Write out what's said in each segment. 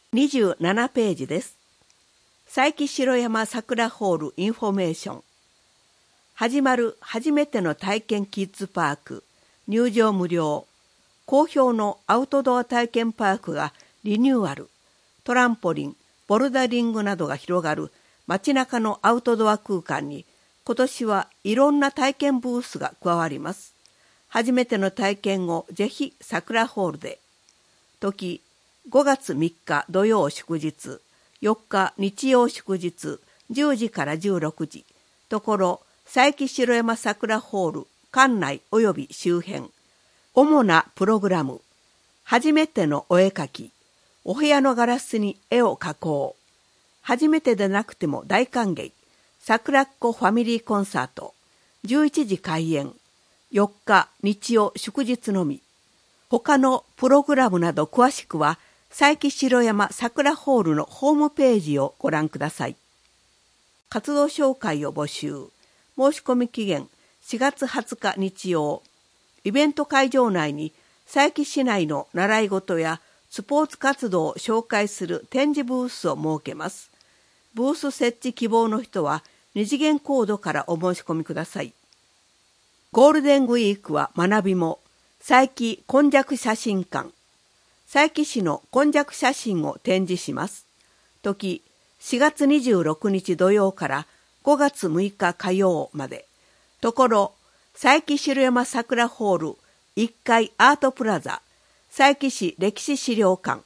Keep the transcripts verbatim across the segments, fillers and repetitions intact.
にじゅうななページです。佐伯城山桜ホールインフォメーション。始まる初めての体験キッズパーク、入場無料。好評のアウトドア体験パークがリニューアル。トランポリン、ボルダリングなどが広がる街中のアウトドア空間に、今年はいろんな体験ブースが加わります。初めての体験をぜひ桜ホールで。時、ごがつみっか土曜祝日、よっか日曜祝日、じゅうじからじゅうろくじ。ところ、佐伯城山桜ホール、館内及び周辺。主なプログラム。初めてのお絵描き。お部屋のガラスに絵を描こう。初めてでなくても大歓迎。桜っ子ファミリーコンサート。じゅういちじ開演。よっか日曜祝日のみ。他のプログラムなど詳しくは、佐伯城山桜ホールのホームページをご覧ください。活動紹介を募集。申し込み期限しがつはつか日曜。イベント会場内に佐伯市内の習い事やスポーツ活動を紹介する展示ブースを設けます。ブース設置希望の人は二次元コードからお申し込みください。ゴールデンウィークは学びも佐伯今昔写真館。佐伯市の今昔写真を展示します。時、しがつにじゅうろくにち土曜からごがつむいか火曜まで。ところ、佐伯城山桜ホールいっかいアートプラザ、佐伯市歴史資料館。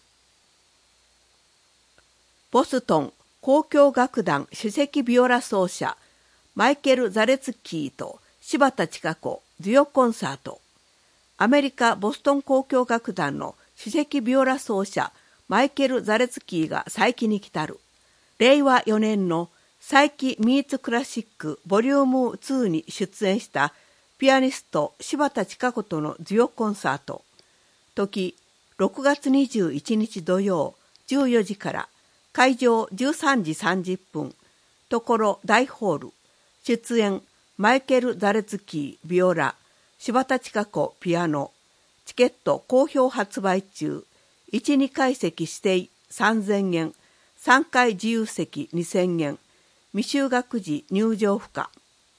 ボストン交響楽団首席ビオラ奏者、マイケル・ザレツキーと柴田千佳子デュオコンサート。アメリカ・ボストン交響楽団の首席ビオラ奏者マイケル・ザレツキーが佐伯に来たる。れいわよねんの佐伯ミーツクラシックボリュームツーに出演したピアニスト柴田千佳子とのデュオコンサート。時、ろくがつにじゅういちにち土曜じゅうよじから、会場じゅうさんじさんじゅっぷん、ところ大ホール。出演マイケル・ザレツキービオラ、柴田千佳子ピアノ。チケット好評発売中。いち、にかい席指定さんぜんえん、さんかい自由席にせんえん、未就学児入場不可。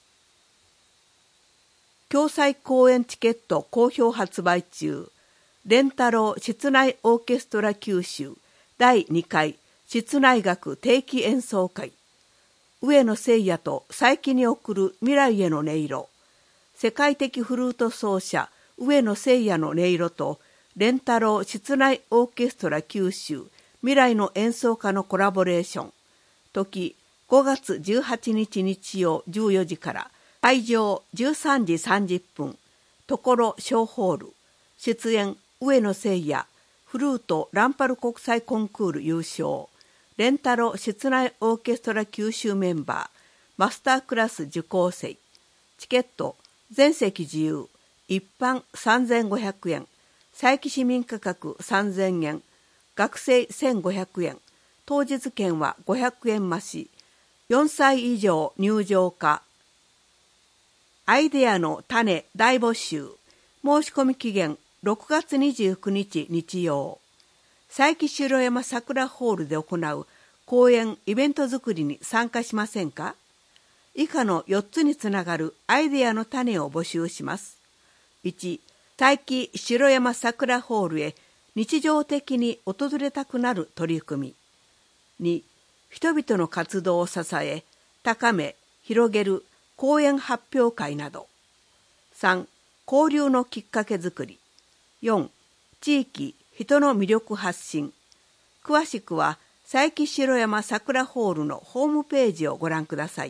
共催公演チケット好評発売中。蓮太郎室内オーケストラ九州だいにかい室内楽定期演奏会。上野聖也と佐伯に送る未来への音色。世界的フルート奏者上野聖也の音色と蓮太郎室内オーケストラ九州未来の演奏家のコラボレーション。時、ごがつじゅうはちにち日曜じゅうよじから、会場じゅうさんじさんじゅっぷん、ところ小ホール。出演上野聖也、フルートランパル国際コンクール優勝。蓮太郎室内オーケストラ九州メンバー、マスタークラス受講生。チケット全席自由。一般さんぜんごひゃくえん、佐伯市民価格さんぜんえん、学生せんごひゃくえん、当日券はごひゃくえん増し、よんさい以上入場可。アイデアの種大募集。申し込み期限ろくがつにじゅうくにち日曜。佐伯城山桜ホールで行う公演イベント作りに参加しませんか？以下のよっつにつながるアイデアの種を募集します。いち、佐伯城山桜ホールへ日常的に訪れたくなる取り組み。に、人々の活動を支え、高め、広げる講演発表会など。さん、交流のきっかけづくり。よん、地域、人の魅力発信。詳しくは佐伯城山桜ホールのホームページをご覧ください。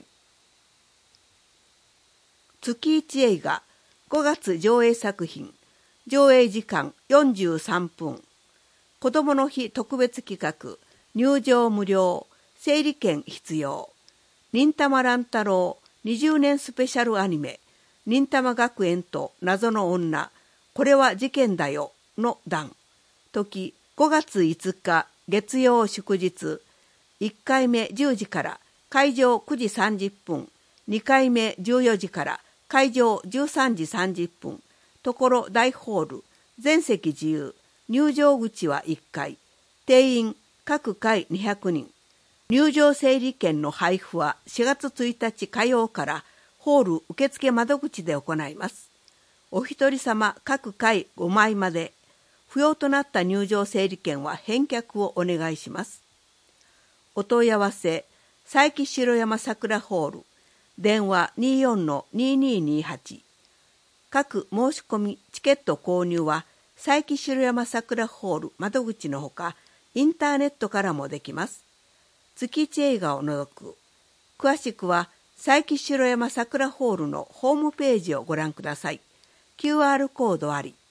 月一映画ごがつ上映作品。上映時間よんじゅうさんぷん。子どもの日特別企画。入場無料。整理券必要。忍たま乱太郎にじゅうねんスペシャルアニメ。忍たま学園と謎の女。これは事件だよの段。時ごがついつか月曜祝日。いっかいめじゅうじから会場くじさんじゅっぷん。にかいめじゅうよじから会場じゅうさんじさんじゅっぷん。ところ大ホール。全席自由。入場口はいっかい。定員各回にひゃくにん。入場整理券の配布はしがつついたち火曜からホール受付窓口で行います。お一人様各回ごまいまで。不要となった入場整理券は返却をお願いします。お問い合わせ、佐伯城山桜ホール、電話 にじゅうよんのにじゅうににじゅうはち。各申し込み、チケット購入は佐伯城山桜ホール窓口のほか、インターネットからもできます。月いち映画を除く。詳しくは佐伯城山桜ホールのホームページをご覧ください。キューアール コードあり。